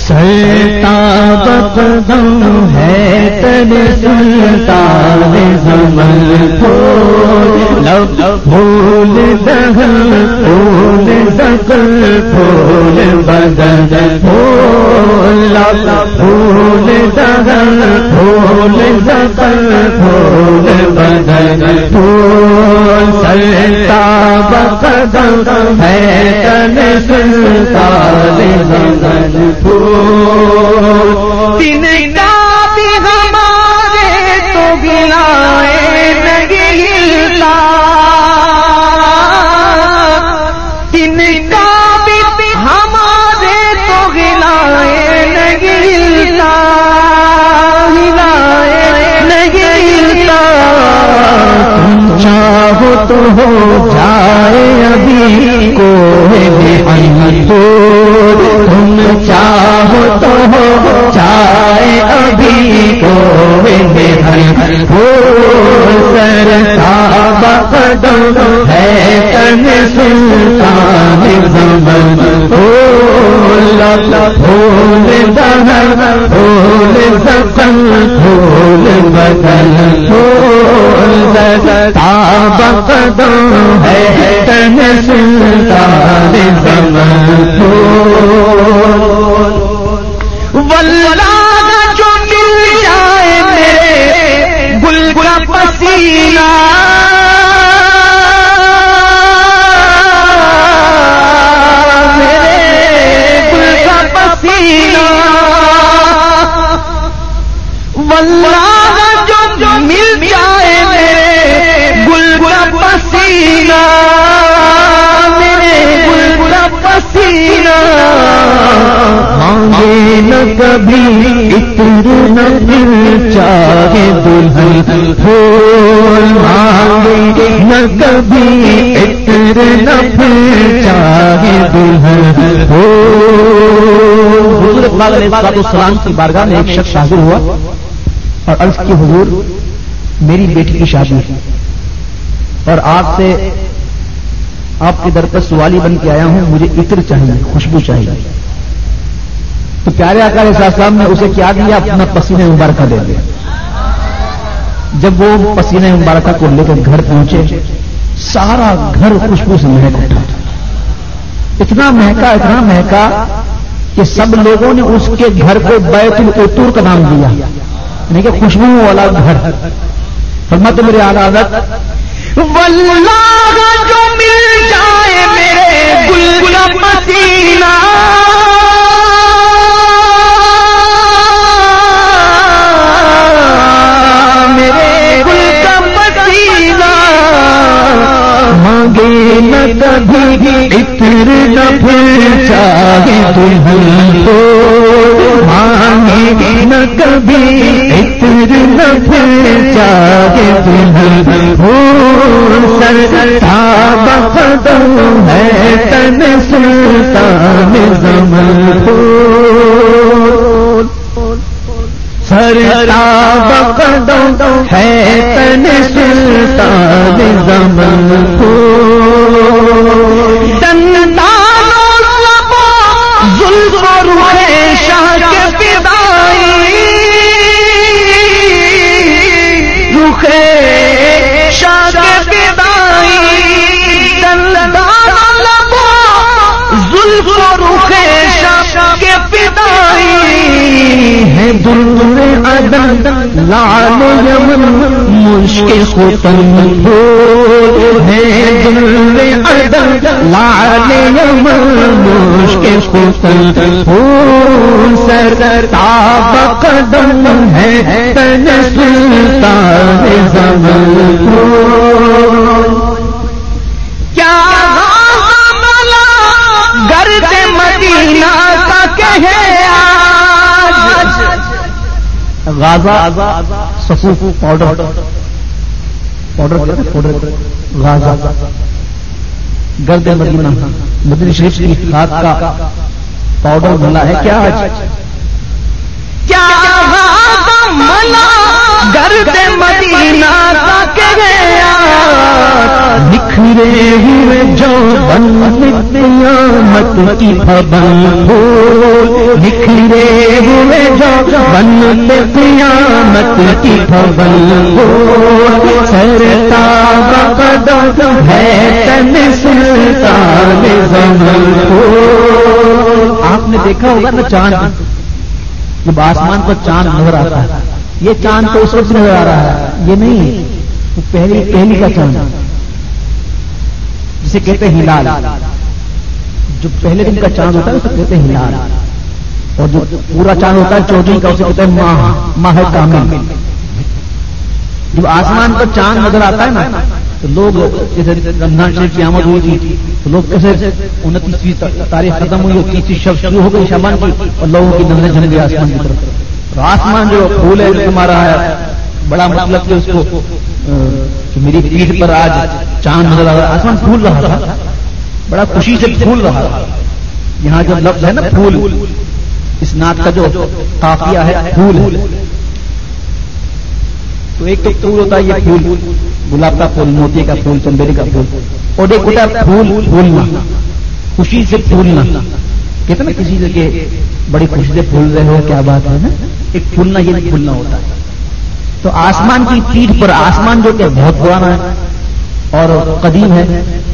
سرتاب قدم ہے تن سلطان زمن پھول لب پھول دہن پھول دقل پھول بدن پھول لب پھول دہن پھول دقل پھول بدن پھول سرتاب قدم ہے تن سلطان زمن پھول تن کا بھی ہمارے تو گلائے نہیں ہلتا تن کا بھی ہمارے تو گلائے نہیں ہلتا ہلائے نہیں ہلتا تم چاہو تو ہو جائے ابھی کوئی بھی انتور تم چاہو تو ہو جائے ابھی کوئی بھی انتور سرتاب قدم ہے تن سلطان زمن پھول لب پھول دہن پھول دقل پھول بدن پھول سرتاب قدم ہے تن سلطان زمن پھول واللہ جو مل جائے میرے گل کا پسینہ میرے گل کا پسینہ واللہ جو مل جائے میرے گل کا پسینہ میرے گل کا پسینہ مانگے نہ کبھی عطر نہ پھر چاہے دلہن پھول مانگے نہ کبھی عطر نہ پھر چاہے دلہن پھول حضور پاک علیہ السلام کی بارگاہ میں ایک شخص حاضر ہوا اور عرض کی حضور میری بیٹی کی شادی ہے اور آپ سے آپ کے در پر سوالی بن کے آیا ہوں مجھے عطر چاہیے خوشبو چاہیے تو پیارے آقا علیہ السلام نے اسے کیا دیا اپنا پسینہ مبارکہ دے دیا جب وہ پسینہ مبارکہ کو لے کر گھر پہنچے سارا گھر خوشبو سے مہک اٹھا اتنا مہکا کہ سب لوگوں نے اس کے گھر کو بیت العطور کا نام دیا یعنی کہ خوشبو والا گھر فرماتے میرے اعلیٰ حضرت واللہ جو مل جائے میرے گل کا پسینہ میرے گل کا پسینہ مانگے نہ کبھی عطر نہ پھر چاہے دلہن کو مانگے نہ کبھی عطر نہ پھر چاہے دلہن پھول سرتاب قدم ہے تن سلطان زمن پھول سرتاب قدم ہے تن سلطان زمن پھول دندان و لبوں زلف و رخ شاہ کے فدائی رخ شاہ کے فدائی دندان و لبوں زلف و رخ شاہ کے فدائی ہے دل عدن لعل یمن مشک ختم پھول ہے دل عدن لعل یمن مشک ختم پھول سرتاب قدم ہے تن سلطان زمن پھول کیا ملا گرد مدینہ کا کہے غازہ صفوف پاؤڈر غازہ گرد مدینہ مدینہ شریف کی خاک کا پاؤڈر ملا ہے کیا غازہ ملا گرد مدینہ تک گیا بکھرے ہوئے جو بن قیامت کی پھبن پھول بکھرے ہوئے جو بن قیامت کی پھبن پھول سرتاب قدم ہے تن سلطان زمن پھول. آپ نے دیکھا ہوگا نا چاند جب آسمان پر چاند نظر آتا ہے, یہ چاند تو اس وقت نظر آ رہا ہے, یہ نہیں وہ پہلی کا چاند جسے کہتے ہیں ہلال. جو پہلے دن کا چاند ہوتا ہے اسے کہتے ہیں ہلال, اور جو پورا چاند ہوتا ہے 14 کا اسے کہتے ہیں ماہ کامل. جب آسمان پر چاند نظر آتا ہے نا تو لوگ جیسے رمضان شریف کی آمد ہوئی تھی تو لوگ کیسے 29ویں تاریخ ختم ہوئی اور 30ویں شب شروع ہو گئی شعبان کی, اور لوگوں کی نظریں جھک گئی آسمان کی طرف. اور آسمان جو پھول ہے ہمارا ہے بڑا مطلب کہ اس کو میری پیٹھ پر آج چاند نظر آ رہا, آسمان پھول رہا تھا, بڑا خوشی سے پھول رہا تھا. یہاں جو لفظ ہے نا پھول, اس نعت کا جو قافیہ ہے پھول ہے, تو ایک تو پھول ہوتا ہے یہ پھول گلاب کا پھول, موتی کا پھول, چندیری کا پھول, اور ایک ہوتا ہے پھول پھولنا, خوشی سے پھولنا. کہتے ہیں نا کسی کے بڑی خوشی سے پھول رہے ہو, کیا بات ہے نا, ایک پھولنا یہ نہیں پھولنا ہوتا ہے. تو آسمان کی پیٹھ پر, آسمان جو کہ بہت پرانا ہے اور قدیم ہے,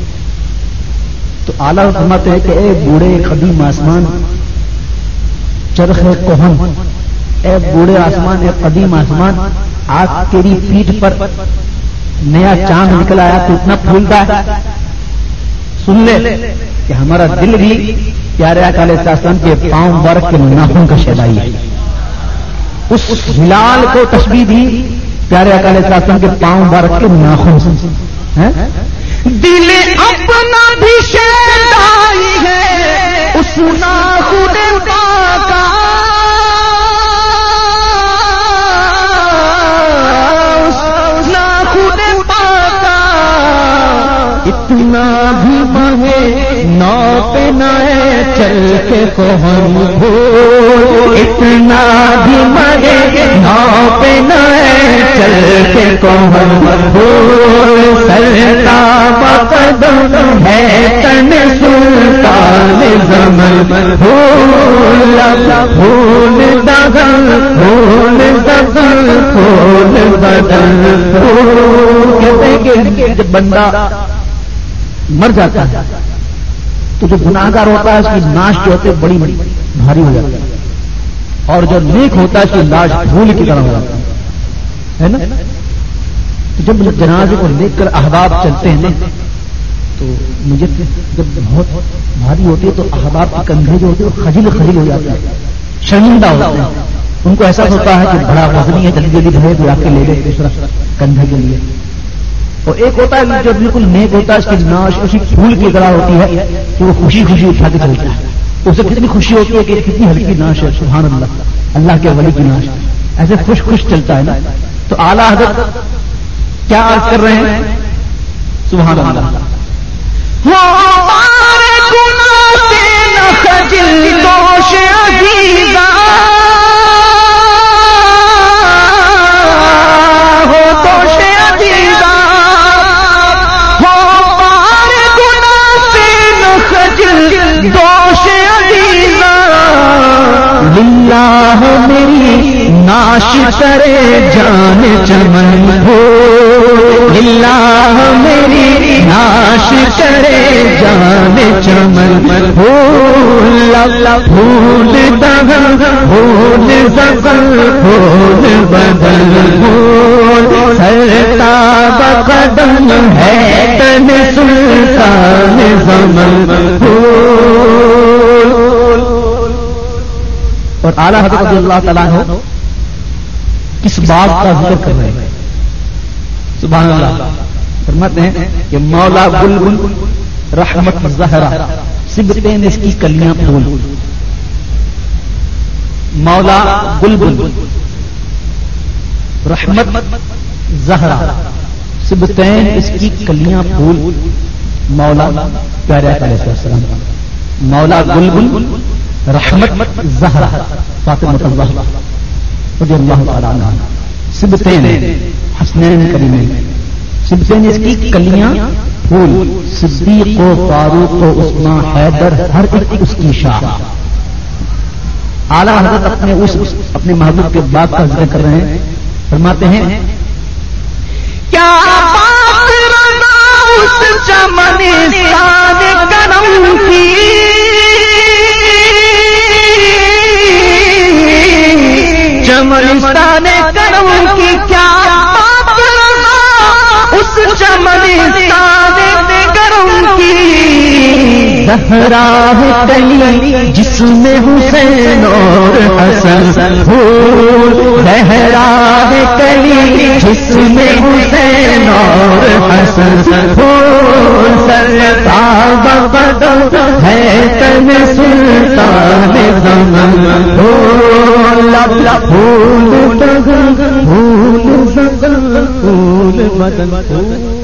تو اعلیٰ فرماتے ہیں کہ اے بوڑھے قدیم آسمان چرخ کوہن, اے بوڑھے آسمان, اے قدیم آسمان, آج تیری پیٹھ پر نیا چاند نکل آیا تو اتنا پھولتا ہے. سن لے کہ ہمارا دل بھی پیارے آقا علیہ السلام کے پاؤں مبارک کے ناخن کا شہدائی ہے. اس ہلال کو تشبیہ دی پیارے آقا علیہ السلام کے پاؤں مبارک کے ناخن سے. دل اپنا بھی شہدائی ہے اس ناخن کا, اتنا بھی مہے نو پہ نئے چل کے کوہن پھول, اتنا بھی مہے نو پہ نئے چل کے کوہن پھول, سرتاب قدم ہے تن سلطان زمن پھول, پھول دغل پھول دغل پھول بدل پھول. کہتے ہیں کہ جب بندہ مر جاتا ہے تو جو گناہگار ہوتا ہے اس کی ناش جو ہوتی ہے بڑی بھاری ہو جاتی ہے, اور جو نیک ہوتا ہے اس کی لاش پھول کی طرح ہو جاتا ہے نا. تو جب جنازے کو لے کر احباب چلتے ہیں نا تو مجھے جب بہت بھاری ہوتی ہے تو احباب کے کندھے جو ہوتے ہیں وہ خجل خجل ہو جاتے ہیں, شرمندہ ہوتے ہیں. ان کو ایسا ہوتا ہے کہ بڑا وزنی ہے, جلدی جلدی بھرے تو آ کے لے لے دوسرا کندھے کے لیے. اور ایک ہوتا ہے جو بالکل نیک ہوتا ہے اس کی ناش اسی پھول کی طرح ہوتی ہے کہ وہ خوشی خوشی اٹھا کے چلتا ہے. اسے کتنی خوشی ہوتی ہے کہ کتنی ہلکی ناش ہے, سبحان اللہ, اللہ کے ولی کی ناش, ایسے خوش خوش چلتا ہے نا. تو اعلیٰ حضرت کیا عرض کر رہے ہیں, سبحان اللہ, للہ میری ناش کرے جان چمن ہو, للہ میری ناش کرے جان چمن ہو, پھول دغل پھول زغل پھول بدل پھول, سرتاب قدم ہے تن سلطان زمن پھول. اور اعلیٰ حضرت رضی اللہ تعالیٰ عنہ کس بات کا ذکر کر رہے ہیں, سبحان اللہ. فرماتے ہیں کہ مولا بلبل رحمت زہرا سبتین اس کی کلیاں پھول, مولا بلبل رحمت زہرا سبتین اس کی کلیاں پھول, مولا پیارے آقا علیہ السلام, مولا بلبل رحمت زہرا فاطمہ الزہرا رضی اللہ تعالی عنہا سبتین حسنین کریمین، سبتین اس کی کلیاں پھول، صدیق و فاروق و عثمان حیدر ہر ایک اس کی شاخ. اعلیٰ حضرت اپنے محبوب کے باغ کا ذکر کر رہے ہیں، فرماتے ہیں کیا بات رضا اس چمنستان کرم کی، چمنستان کرم کی، کیا بات رضا اس چمنستان کرم کی، زہرا ہے کلی جس میں حسین اور حسن پھول، زہرا ہے کلی جس میں حسین اور حسن پھول، سرتاب بدر ہے تن سلطان زمن پھول، لب لب پھول پھول پھول بدن پھول